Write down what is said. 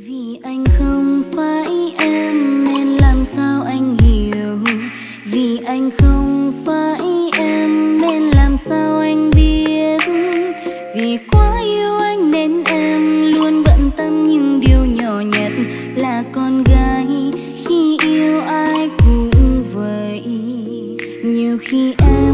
Vì anh không phải em nên làm sao anh hiểu. Vì anh không phải em nên làm sao anh biết. Vì quá yêu anh nên em luôn bận tâm những điều nhỏ nhặt. Là con gái khi yêu ai cũng vậy. Nhiều khi em